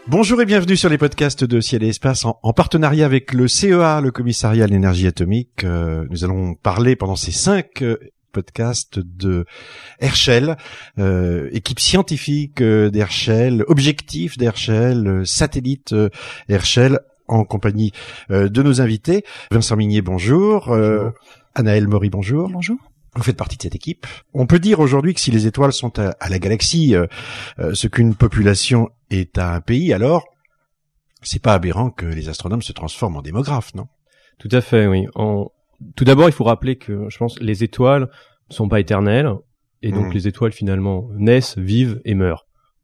Bonjour et bienvenue sur les podcasts de Ciel et Espace en partenariat avec le CEA, le Commissariat à l'énergie atomique. Nous allons parler pendant ces 5 podcasts de Herschel, équipe scientifique d'Herschel, objectif d'Herschel, satellite Herschel, en compagnie de nos invités. Vincent Migné, bonjour. Anaëlle Maury, bonjour. Bonjour. Vous faites partie de cette équipe. On peut dire aujourd'hui que si les étoiles sont à la galaxie, ce qu'une population est à un pays, alors c'est pas aberrant que les astronomes se transforment en démographes, non? Tout à fait, oui. Tout d'abord, il faut rappeler que, je pense, les étoiles ne sont pas éternelles, et donc les étoiles, finalement, naissent, vivent et meurent.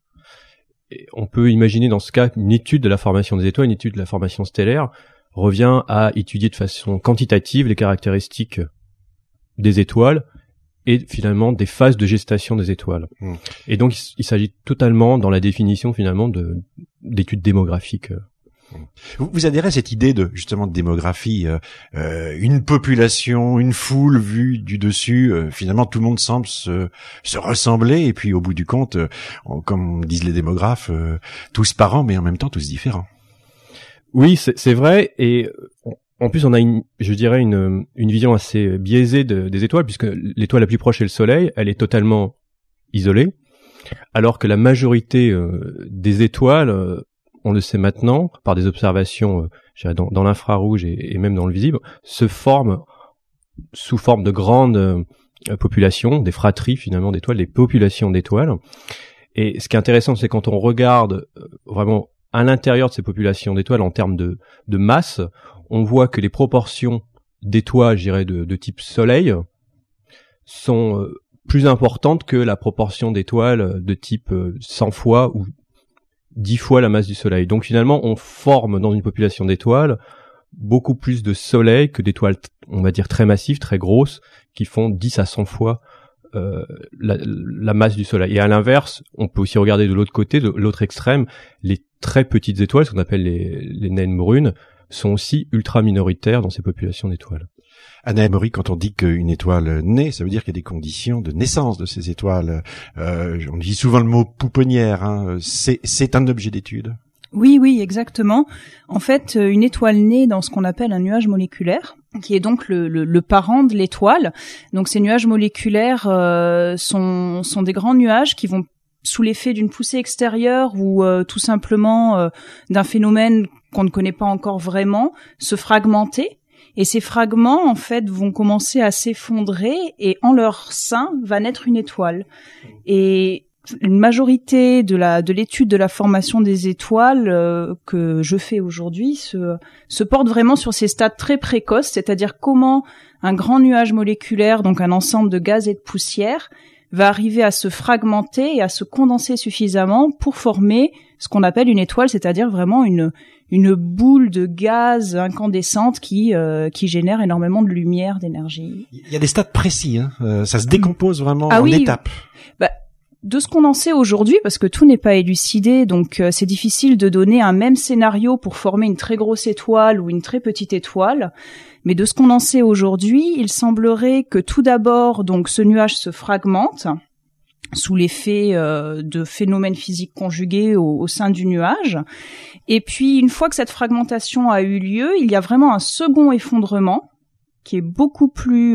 Et on peut imaginer, dans ce cas, une étude de la formation des étoiles, une étude de la formation stellaire, revient à étudier de façon quantitative les caractéristiques des étoiles et finalement des phases de gestation des étoiles. Et donc il s'agit totalement dans la définition finalement d'études démographiques. Vous adhérez à cette idée de justement de démographie, une population, une foule vue du dessus, finalement tout le monde semble se ressembler et puis au bout du compte, comme disent les démographes, tous parents mais en même temps tous différents. Oui, c'est vrai, et en plus, on a une vision assez biaisée des étoiles, puisque l'étoile la plus proche est le Soleil, elle est totalement isolée, alors que la majorité des étoiles, on le sait maintenant, par des observations dans l'infrarouge et même dans le visible, se forment sous forme de grandes populations, des fratries finalement d'étoiles, des populations d'étoiles. Et ce qui est intéressant, c'est quand on regarde vraiment à l'intérieur de ces populations d'étoiles en termes de masse, on voit que les proportions d'étoiles, je dirais, de type Soleil, sont plus importantes que la proportion d'étoiles de type 100 fois ou 10 fois la masse du Soleil. Donc finalement, on forme dans une population d'étoiles beaucoup plus de Soleil que d'étoiles, on va dire, très massives, très grosses, qui font 10 à 100 fois la masse du Soleil. Et à l'inverse, on peut aussi regarder de l'autre côté, de l'autre extrême, les très petites étoiles, ce qu'on appelle les naines brunes, sont aussi ultra minoritaires dans ces populations d'étoiles. Anaëlle Maury, quand on dit qu'une étoile naît, ça veut dire qu'il y a des conditions de naissance de ces étoiles. On dit souvent le mot pouponnière, hein. C'est un objet d'étude. Oui, exactement. En fait, une étoile naît dans ce qu'on appelle un nuage moléculaire, qui est donc le parent de l'étoile. Donc ces nuages moléculaires sont des grands nuages qui vont, sous l'effet d'une poussée extérieure ou tout simplement d'un phénomène qu'on ne connaît pas encore vraiment, se fragmenter. Et ces fragments, en fait, vont commencer à s'effondrer et en leur sein va naître une étoile. Et une majorité de l'étude de la formation des étoiles que je fais aujourd'hui se porte vraiment sur ces stades très précoces, c'est-à-dire comment un grand nuage moléculaire, donc un ensemble de gaz et de poussière, va arriver à se fragmenter et à se condenser suffisamment pour former ce qu'on appelle une étoile, c'est-à-dire vraiment une boule de gaz incandescente qui génère énormément de lumière, d'énergie. Il y a des stades précis, hein. Ça se décompose vraiment en oui. étapes. De ce qu'on en sait aujourd'hui, parce que tout n'est pas élucidé, donc c'est difficile de donner un même scénario pour former une très grosse étoile ou une très petite étoile. Mais de ce qu'on en sait aujourd'hui, il semblerait que tout d'abord, donc, ce nuage se fragmente sous l'effet de phénomènes physiques conjugués au sein du nuage. Et puis, une fois que cette fragmentation a eu lieu, il y a vraiment un second effondrement qui est beaucoup plus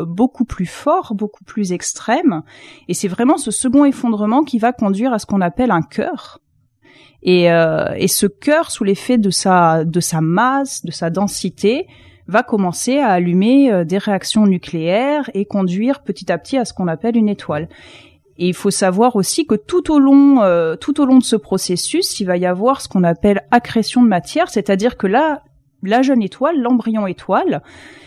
fort, beaucoup plus extrême. Et c'est vraiment ce second effondrement qui va conduire à ce qu'on appelle un cœur. Et ce cœur, sous l'effet de sa masse, de sa densité, va commencer à allumer des réactions nucléaires et conduire petit à petit à ce qu'on appelle une étoile. Et il faut savoir aussi que tout au long de ce processus, il va y avoir ce qu'on appelle accrétion de matière, c'est-à-dire que là, la jeune étoile, l'embryon étoile,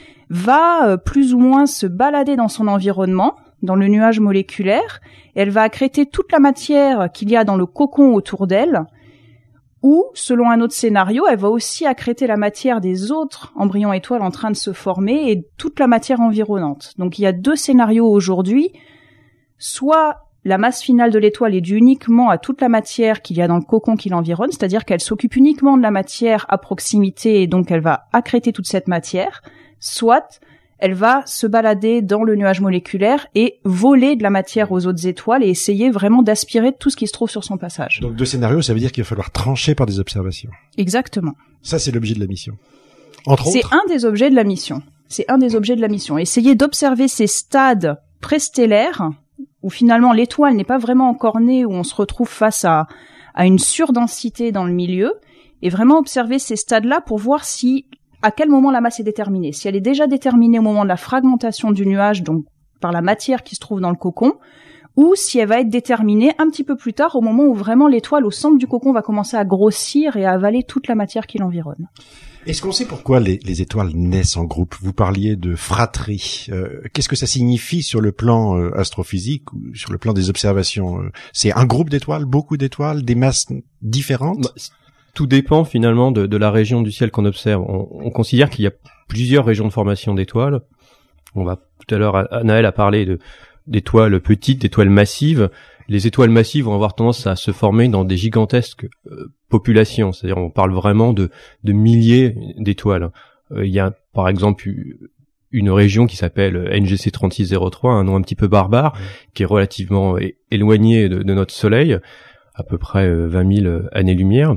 va plus ou moins se balader dans son environnement, dans le nuage moléculaire, et elle va accréter toute la matière qu'il y a dans le cocon autour d'elle, ou, selon un autre scénario, elle va aussi accréter la matière des autres embryons étoiles en train de se former et toute la matière environnante. Donc il y a 2 scénarios aujourd'hui. Soit la masse finale de l'étoile est due uniquement à toute la matière qu'il y a dans le cocon qui l'environne, c'est-à-dire qu'elle s'occupe uniquement de la matière à proximité et donc elle va accréter toute cette matière, soit elle va se balader dans le nuage moléculaire et voler de la matière aux autres étoiles et essayer vraiment d'aspirer tout ce qui se trouve sur son passage. Donc 2 scénarios, ça veut dire qu'il va falloir trancher par des observations. Exactement. Ça, c'est l'objet de la mission. Entre c'est autres. un des objets de la mission. C'est un des objets de la mission. Essayer d'observer ces stades préstellaires où finalement l'étoile n'est pas vraiment encore née, où on se retrouve face à une surdensité dans le milieu, et vraiment observer ces stades-là pour voir à quel moment la masse est déterminée. Si elle est déjà déterminée au moment de la fragmentation du nuage, donc par la matière qui se trouve dans le cocon, ou si elle va être déterminée un petit peu plus tard, au moment où vraiment l'étoile au centre du cocon va commencer à grossir et à avaler toute la matière qui l'environne. Est-ce qu'on sait pourquoi les étoiles naissent en groupe? Vous parliez de fratrie. Qu'est-ce que ça signifie sur le plan astrophysique ou sur le plan des observations? C'est un groupe d'étoiles, beaucoup d'étoiles, des masses différentes? Tout dépend finalement de la région du ciel qu'on observe. On considère qu'il y a plusieurs régions de formation d'étoiles. Tout à l'heure, Anaël a parlé d'étoiles petites, d'étoiles massives. Les étoiles massives vont avoir tendance à se former dans des gigantesques populations. C'est-à-dire, on parle vraiment de milliers d'étoiles. Il y a, par exemple, une région qui s'appelle NGC 3603, un nom un petit peu barbare, qui est relativement éloignée de notre Soleil, à peu près 20 000 années-lumière,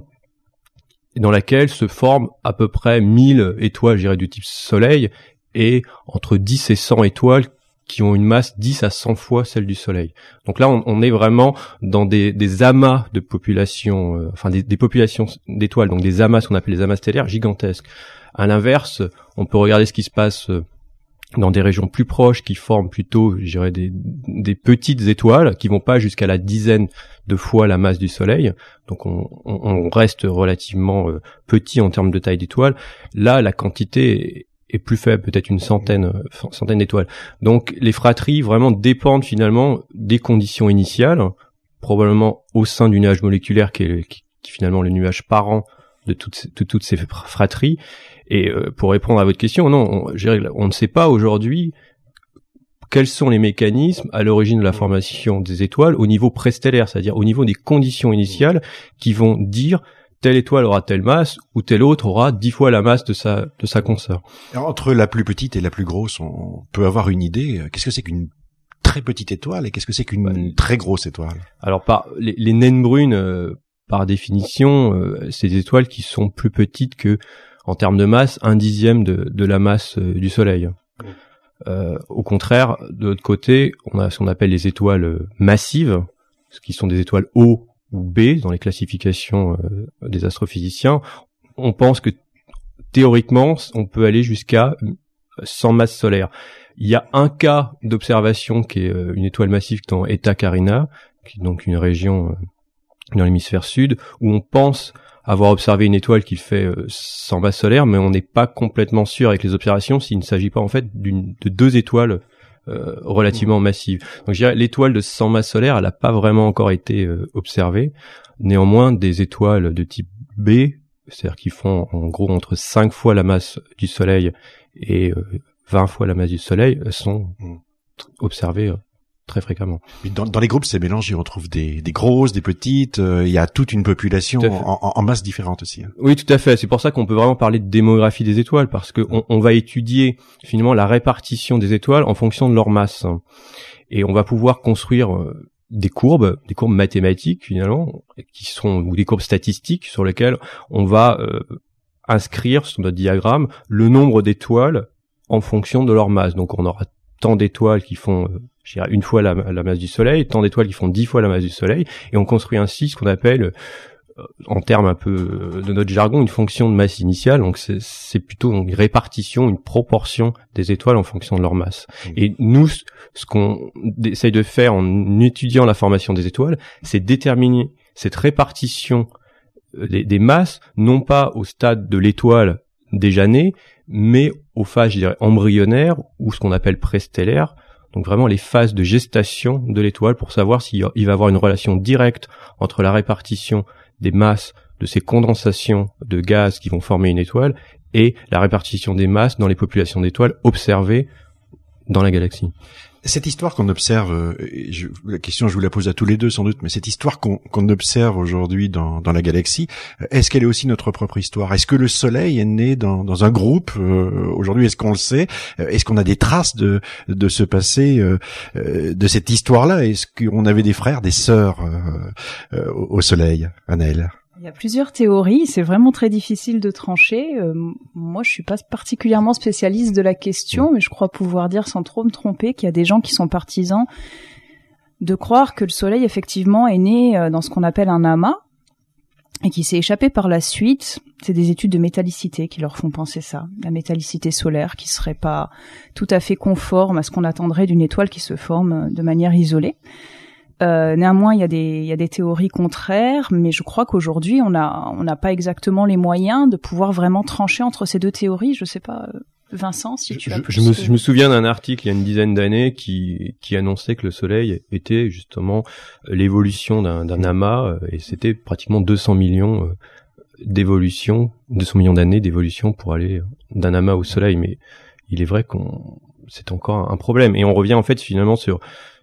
dans laquelle se forment à peu près 1000 étoiles, je dirais, du type Soleil, et entre 10 et 100 étoiles qui ont une masse 10 à 100 fois celle du Soleil. Donc là, on est vraiment dans des amas de populations, des populations d'étoiles, donc des amas, ce qu'on appelle les amas stellaires, gigantesques. À l'inverse, on peut regarder ce qui se passe dans des régions plus proches qui forment plutôt, je dirais, des petites étoiles qui vont pas jusqu'à la dizaine de fois la masse du Soleil. Donc on reste relativement petit en termes de taille d'étoiles. Là, la quantité est plus faible, peut-être une centaine d'étoiles. Donc les fratries vraiment dépendent finalement des conditions initiales, probablement au sein du nuage moléculaire qui est finalement le nuage parent de toutes ces fratries. Et pour répondre à votre question, non, on ne sait pas aujourd'hui quels sont les mécanismes à l'origine de la formation des étoiles au niveau préstellaire, c'est-à-dire au niveau des conditions initiales qui vont dire telle étoile aura telle masse ou telle autre aura 10 fois la masse de sa consœur. Alors, entre la plus petite et la plus grosse, on peut avoir une idée. Qu'est-ce que c'est qu'une très petite étoile et qu'est-ce que c'est qu'une très grosse étoile? Alors les naines brunes, par définition, c'est des étoiles qui sont plus petites que, en termes de masse, 1/10 de la masse du Soleil. Au contraire, de l'autre côté, on a ce qu'on appelle les étoiles massives, ce qui sont des étoiles O ou B dans les classifications des astrophysiciens. On pense que théoriquement, on peut aller jusqu'à 100 masses solaires. Il y a un cas d'observation qui est une étoile massive dans Eta Carina, qui est donc une région dans l'hémisphère sud, où on pense avoir observé une étoile qui fait 100 masses solaires, mais on n'est pas complètement sûr avec les observations s'il ne s'agit pas en fait de 2 étoiles relativement massive. Donc je dirais l'étoile de 100 masses solaires, elle n'a pas vraiment encore été observée. Néanmoins, des étoiles de type B, c'est-à-dire qui font en gros entre 5 fois la masse du Soleil et 20 fois la masse du Soleil, sont observées très fréquemment. Dans les groupes, c'est mélangé. On trouve des grosses, des petites. Il y a toute une population en masse différente aussi. Oui, tout à fait. C'est pour ça qu'on peut vraiment parler de démographie des étoiles, parce que on va étudier finalement la répartition des étoiles en fonction de leur masse, et on va pouvoir construire des courbes mathématiques finalement, ou des courbes statistiques sur lesquelles on va inscrire sur notre diagramme le nombre d'étoiles en fonction de leur masse. Donc on aura tant d'étoiles qui font je dirais 1 fois la masse du Soleil, tant d'étoiles qui font 10 fois la masse du Soleil, et on construit ainsi ce qu'on appelle, en termes un peu de notre jargon, une fonction de masse initiale. Donc c'est plutôt une répartition, une proportion des étoiles en fonction de leur masse. Et nous, ce qu'on essaye de faire en étudiant la formation des étoiles, c'est déterminer cette répartition des masses, non pas au stade de l'étoile déjà née, mais aux phases, je dirais, embryonnaires, ou ce qu'on appelle préstellaires. Donc vraiment les phases de gestation de l'étoile, pour savoir s'il va y avoir une relation directe entre la répartition des masses de ces condensations de gaz qui vont former une étoile et la répartition des masses dans les populations d'étoiles observées dans la galaxie. cette histoire qu'on observe, la question je vous la pose à tous les deux sans doute, mais cette histoire qu'on observe aujourd'hui dans la galaxie, est-ce qu'elle est aussi notre propre histoire? Est-ce que le Soleil est né dans un groupe aujourd'hui? Est-ce qu'on le sait? Est-ce qu'on a des traces de ce passé, de cette histoire-là? Est-ce qu'on avait des frères, des sœurs au Soleil, Anaëlle? Il y a plusieurs théories, c'est vraiment très difficile de trancher. Moi, je suis pas particulièrement spécialiste de la question, mais je crois pouvoir dire sans trop me tromper qu'il y a des gens qui sont partisans de croire que le Soleil, effectivement, est né dans ce qu'on appelle un amas et qui s'est échappé par la suite. C'est des études de métallicité qui leur font penser ça. La métallicité solaire qui serait pas tout à fait conforme à ce qu'on attendrait d'une étoile qui se forme de manière isolée. Néanmoins, il y a des théories contraires, mais je crois qu'aujourd'hui, on n'a pas exactement les moyens de pouvoir vraiment trancher entre ces deux théories. Je sais pas, Vincent, si tu as je me souviens d'un article il y a une dizaine d'années qui annonçait que le Soleil était justement l'évolution d'un amas, et c'était pratiquement 200 millions d'années d'évolution pour aller d'un amas au Soleil. Mais il est vrai c'est encore un problème. Et on revient en fait finalement sur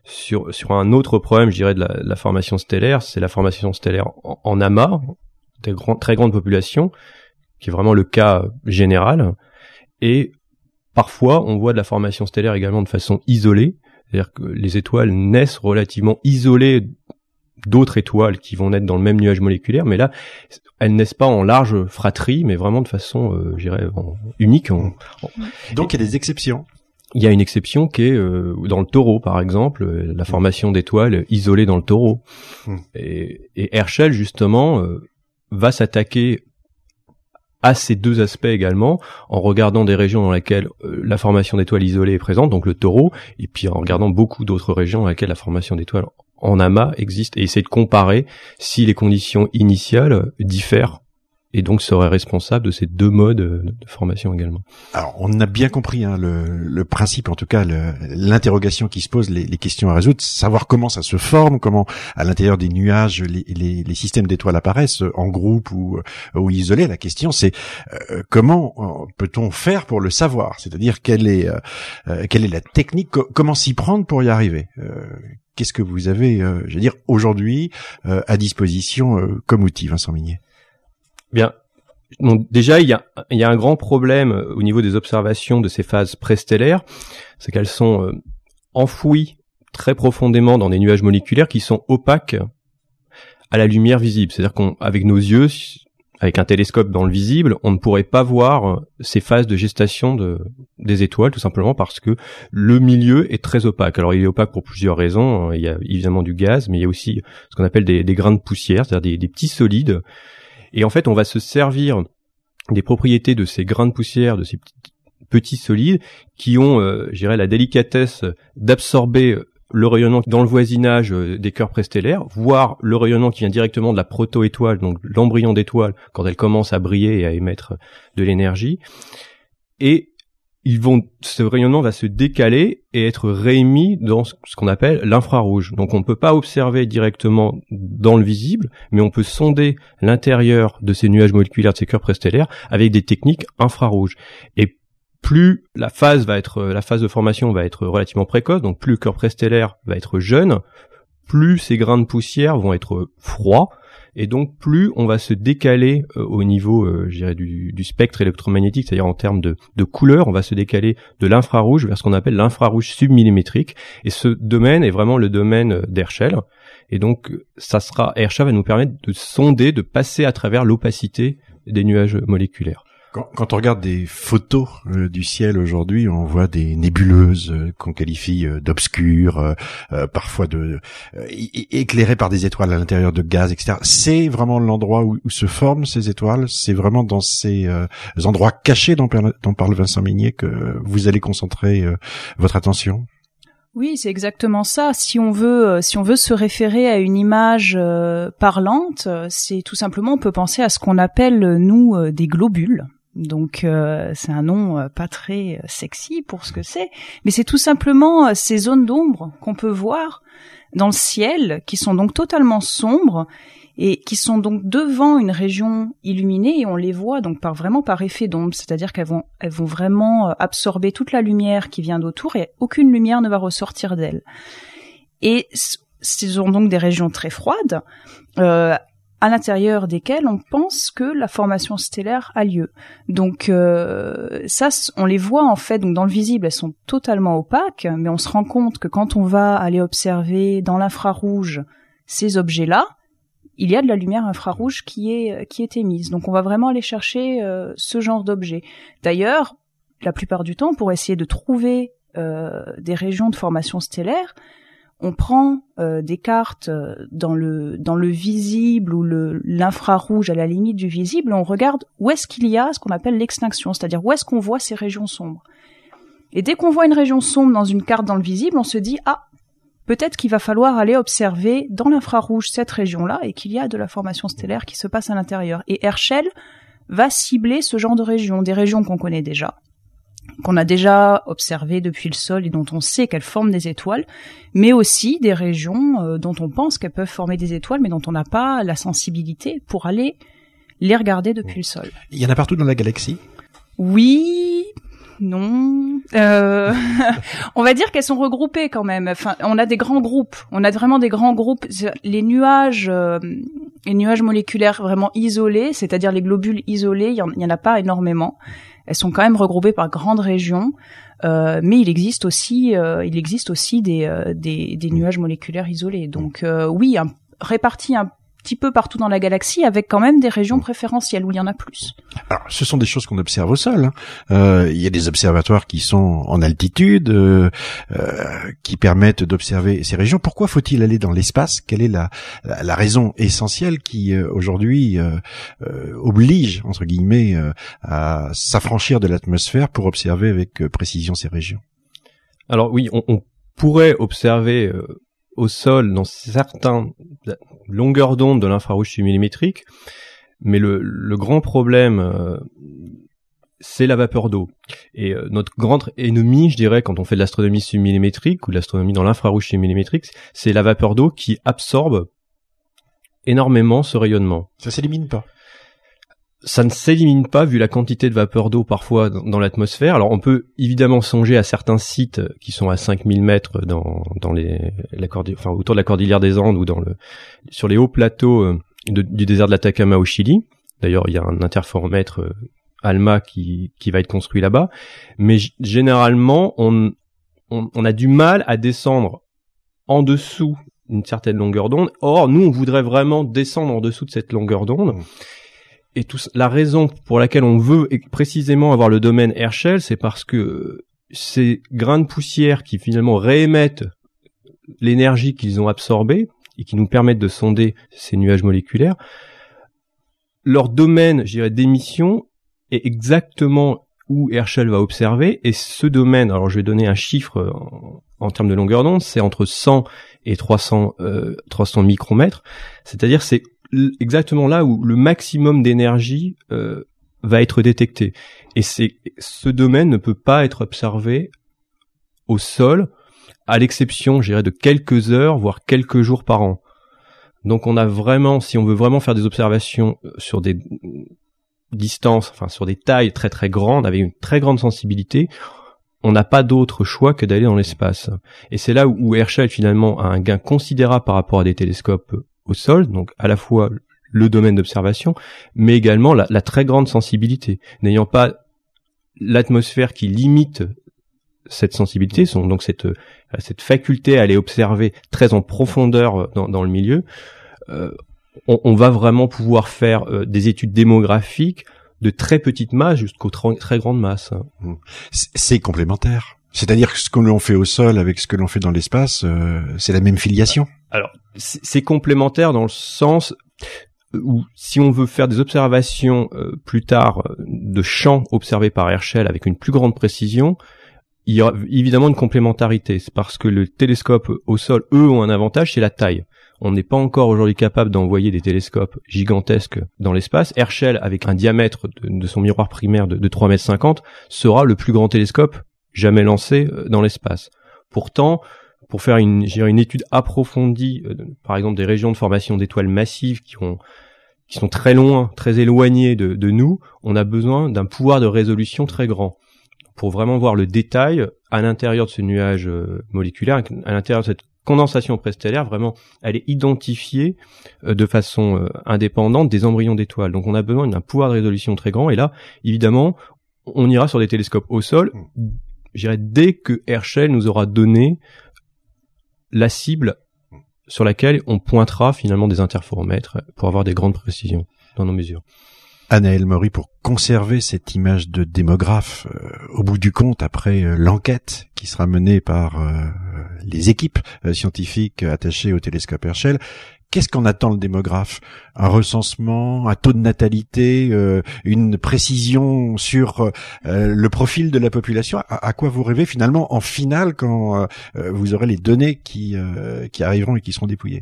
un autre problème, je dirais, de la formation stellaire, c'est la formation stellaire en amas, des très grandes populations, qui est vraiment le cas général. Et parfois, on voit de la formation stellaire également de façon isolée, c'est-à-dire que les étoiles naissent relativement isolées d'autres étoiles qui vont naître dans le même nuage moléculaire, mais là, elles naissent pas en large fratrie, mais vraiment de façon, je dirais, unique. Donc, il y a des exceptions. Il y a une exception qui est dans le Taureau, par exemple, la formation d'étoiles isolées dans le Taureau. Et Herschel, justement, va s'attaquer à ces deux aspects également, en regardant des régions dans lesquelles la formation d'étoiles isolées est présente, donc le Taureau, et puis en regardant beaucoup d'autres régions dans lesquelles la formation d'étoiles en amas existe, et essayer de comparer si les conditions initiales diffèrent, et donc serait responsable de ces deux modes de formation également. Alors, on a bien compris le principe, en tout cas l'interrogation qui se pose, les questions à résoudre, savoir comment ça se forme, comment à l'intérieur des nuages les systèmes d'étoiles apparaissent en groupe ou isolés. La question c'est comment peut-on faire pour le savoir, c'est-à-dire quelle est la technique, comment s'y prendre pour y arriver. Qu'est-ce que vous avez, je veux dire, aujourd'hui à disposition comme outil, Vincent Mignet? Bien. Donc déjà, il y a un grand problème au niveau des observations de ces phases préstellaires, c'est qu'elles sont enfouies très profondément dans des nuages moléculaires qui sont opaques à la lumière visible. C'est-à-dire qu'avec nos yeux, avec un télescope dans le visible, on ne pourrait pas voir ces phases de gestation des étoiles, tout simplement parce que le milieu est très opaque. Alors il est opaque pour plusieurs raisons. Il y a évidemment du gaz, mais il y a aussi ce qu'on appelle des grains de poussière, c'est-à-dire des petits solides. Et en fait, on va se servir des propriétés de ces grains de poussière, de ces petits solides, qui ont, je dirais, la délicatesse d'absorber le rayonnement dans le voisinage des cœurs préstellaires, voire le rayonnement qui vient directement de la proto-étoile, donc l'embryon d'étoile, quand elle commence à briller et à émettre de l'énergie. Et ce rayonnement va se décaler et être réémis dans ce qu'on appelle l'infrarouge. Donc on ne peut pas observer directement dans le visible, mais on peut sonder l'intérieur de ces nuages moléculaires, de ces cœurs préstellaires, avec des techniques infrarouges. Et plus la phase de formation va être relativement précoce, donc plus le cœur préstellaire va être jeune, plus ces grains de poussière vont être froids, et donc plus on va se décaler au niveau, je dirais, du spectre électromagnétique, c'est-à-dire en termes de couleur, on va se décaler de l'infrarouge vers ce qu'on appelle l'infrarouge submillimétrique. Et ce domaine est vraiment le domaine d'Herschel. Et donc Herschel va nous permettre de sonder, de passer à travers l'opacité des nuages moléculaires. Quand on regarde des photos du ciel aujourd'hui, on voit des nébuleuses qu'on qualifie d'obscures, parfois éclairées par des étoiles à l'intérieur de gaz, etc. C'est vraiment l'endroit où se forment ces étoiles. C'est vraiment dans ces endroits cachés dont parle Vincent Mignet que vous allez concentrer votre attention. Oui, c'est exactement ça. Si on veut se référer à une image parlante, c'est tout simplement, on peut penser à ce qu'on appelle nous des globules. Donc c'est un nom pas très sexy pour ce que c'est, mais c'est tout simplement ces zones d'ombre qu'on peut voir dans le ciel, qui sont donc totalement sombres et qui sont donc devant une région illuminée, et on les voit donc par effet d'ombre, c'est-à-dire qu'elles vont vraiment absorber toute la lumière qui vient d'autour et aucune lumière ne va ressortir d'elles. Et ce sont donc des régions très froides, à l'intérieur desquelles on pense que la formation stellaire a lieu. Donc ça, on les voit en fait, donc dans le visible, elles sont totalement opaques, mais on se rend compte que quand on va aller observer dans l'infrarouge ces objets-là, il y a de la lumière infrarouge qui est émise. Donc on va vraiment aller chercher ce genre d'objets. D'ailleurs, la plupart du temps, pour essayer de trouver des régions de formation stellaire, on prend des cartes dans le visible ou l'infrarouge à la limite du visible, on regarde où est-ce qu'il y a ce qu'on appelle l'extinction, c'est-à-dire où est-ce qu'on voit ces régions sombres. Et dès qu'on voit une région sombre dans une carte dans le visible, on se dit « Ah, peut-être qu'il va falloir aller observer dans l'infrarouge cette région-là et qu'il y a de la formation stellaire qui se passe à l'intérieur. » Et Herschel va cibler ce genre de régions, des régions qu'on connaît déjà, qu'on a déjà observées depuis le sol et dont on sait qu'elles forment des étoiles, mais aussi des régions dont on pense qu'elles peuvent former des étoiles, mais dont on n'a pas la sensibilité pour aller les regarder depuis le sol. Il y en a partout dans la galaxie ? Oui, non. On va dire qu'elles sont regroupées quand même. Enfin, on a des grands groupes. On a vraiment des grands groupes. Les nuages moléculaires vraiment isolés, c'est-à-dire les globules isolés, il y en a pas énormément. Elles sont quand même regroupées par grandes régions, mais il existe aussi des nuages moléculaires isolés. Donc oui, répartis un petit peu partout dans la galaxie, avec quand même des régions préférentielles où il y en a plus. Alors, ce sont des choses qu'on observe au sol. Il y a des observatoires qui sont en altitude, qui permettent d'observer ces régions. Pourquoi faut-il aller dans l'espace ? Quelle est la raison essentielle qui aujourd'hui oblige, entre guillemets, à s'affranchir de l'atmosphère pour observer avec précision ces régions ? Alors oui, on pourrait observer au sol dans certaines longueurs d'onde de l'infrarouge submillimétrique, mais le grand problème, c'est la vapeur d'eau. Et notre grand ennemi, je dirais, quand on fait de l'astronomie submillimétrique ou de l'astronomie dans l'infrarouge submillimétrique, c'est la vapeur d'eau qui absorbe énormément ce rayonnement. Ça s'élimine pas ? Ça ne s'élimine pas vu la quantité de vapeur d'eau parfois dans l'atmosphère. Alors on peut évidemment songer à certains sites qui sont à 5000 mètres dans autour de la cordillère des Andes ou sur les hauts plateaux du désert de l'Atacama au Chili. D'ailleurs, il y a un interféromètre ALMA qui va être construit là-bas. Mais généralement, on a du mal à descendre en dessous d'une certaine longueur d'onde. Or, nous, on voudrait vraiment descendre en dessous de cette longueur d'onde. Et la raison pour laquelle on veut précisément avoir le domaine Herschel, c'est parce que ces grains de poussière qui finalement réémettent l'énergie qu'ils ont absorbée et qui nous permettent de sonder ces nuages moléculaires, leur domaine, je dirais, d'émission est exactement où Herschel va observer. Et ce domaine, alors je vais donner un chiffre en termes de longueur d'onde, c'est entre 100 et 300 micromètres. C'est-à-dire c'est exactement là où le maximum d'énergie va être détecté. Et ce domaine ne peut pas être observé au sol, à l'exception, je dirais, de quelques heures, voire quelques jours par an. Donc on a vraiment, si on veut vraiment faire des observations sur des distances, enfin sur des tailles très très grandes, avec une très grande sensibilité, on n'a pas d'autre choix que d'aller dans l'espace. Et c'est là où Herschel finalement a un gain considérable par rapport à des télescopes au sol, donc à la fois le domaine d'observation, mais également la très grande sensibilité. N'ayant pas l'atmosphère qui limite cette sensibilité, donc cette faculté à aller observer très en profondeur dans le milieu, on va vraiment pouvoir faire des études démographiques de très petites masses jusqu'aux très grandes masses. C'est complémentaire. C'est-à-dire que ce que l'on fait au sol avec ce que l'on fait dans l'espace, c'est la même filiation. Alors, c'est complémentaire dans le sens où si on veut faire des observations plus tard de champs observés par Herschel avec une plus grande précision, il y aura évidemment une complémentarité. C'est parce que le télescope au sol, eux, ont un avantage, c'est la taille. On n'est pas encore aujourd'hui capable d'envoyer des télescopes gigantesques dans l'espace. Herschel, avec un diamètre de son miroir primaire de 3,50 m, sera le plus grand télescope jamais lancé dans l'espace. Pourtant, pour faire une étude approfondie, par exemple des régions de formation d'étoiles massives qui sont très loin, très éloignées de nous, on a besoin d'un pouvoir de résolution très grand pour vraiment voir le détail à l'intérieur de ce nuage moléculaire, à l'intérieur de cette condensation préstellaire, vraiment aller identifier de façon indépendante des embryons d'étoiles. Donc on a besoin d'un pouvoir de résolution très grand, et là, évidemment, on ira sur des télescopes au sol, je dirais, dès que Herschel nous aura donné la cible sur laquelle on pointera finalement des interféromètres pour avoir des grandes précisions dans nos mesures. Anaëlle Maury, pour conserver cette image de démographe, au bout du compte, après l'enquête qui sera menée par les équipes scientifiques attachées au télescope Herschel, qu'est-ce qu'en attend le démographe? Un recensement, un taux de natalité, une précision sur le profil de la population? À quoi vous rêvez finalement en finale quand vous aurez les données qui arriveront et qui seront dépouillées?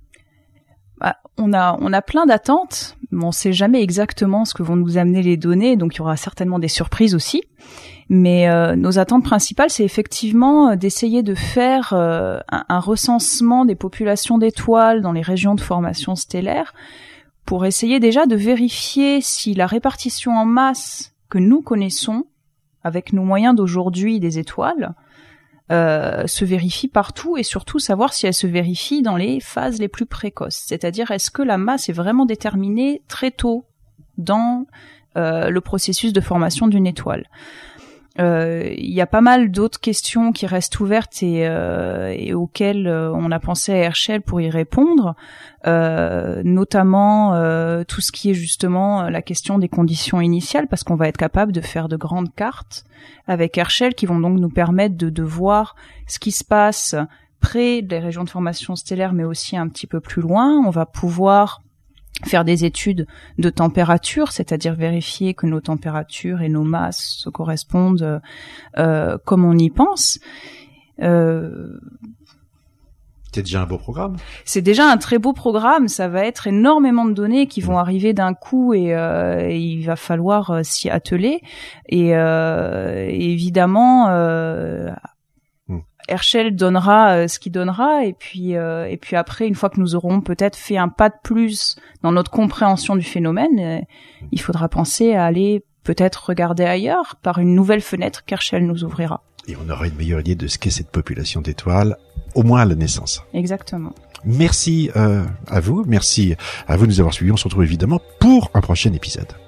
On a plein d'attentes, mais on sait jamais exactement ce que vont nous amener les données, donc il y aura certainement des surprises aussi. Mais nos attentes principales, c'est effectivement d'essayer de faire un recensement des populations d'étoiles dans les régions de formation stellaire, pour essayer déjà de vérifier si la répartition en masse que nous connaissons, avec nos moyens d'aujourd'hui des étoiles, se vérifie partout, et surtout savoir si elle se vérifie dans les phases les plus précoces. C'est-à-dire, est-ce que la masse est vraiment déterminée très tôt dans le processus de formation d'une étoile. Il y a pas mal d'autres questions qui restent ouvertes et auxquelles on a pensé à Herschel pour y répondre, notamment tout ce qui est justement la question des conditions initiales, parce qu'on va être capable de faire de grandes cartes avec Herschel qui vont donc nous permettre de voir ce qui se passe près des régions de formation stellaire, mais aussi un petit peu plus loin. On va pouvoir faire des études de température, c'est-à-dire vérifier que nos températures et nos masses se correspondent comme on y pense. C'est déjà un beau programme. C'est déjà un très beau programme. Ça va être énormément de données qui vont arriver d'un coup et il va falloir s'y atteler. Et évidemment, Herschel donnera ce qu'il donnera, et puis après, une fois que nous aurons peut-être fait un pas de plus dans notre compréhension du phénomène, il faudra penser à aller peut-être regarder ailleurs par une nouvelle fenêtre qu'Herschel nous ouvrira. Et on aura une meilleure idée de ce qu'est cette population d'étoiles, au moins à la naissance. Exactement. Merci à vous, merci à vous de nous avoir suivis. On se retrouve évidemment pour un prochain épisode.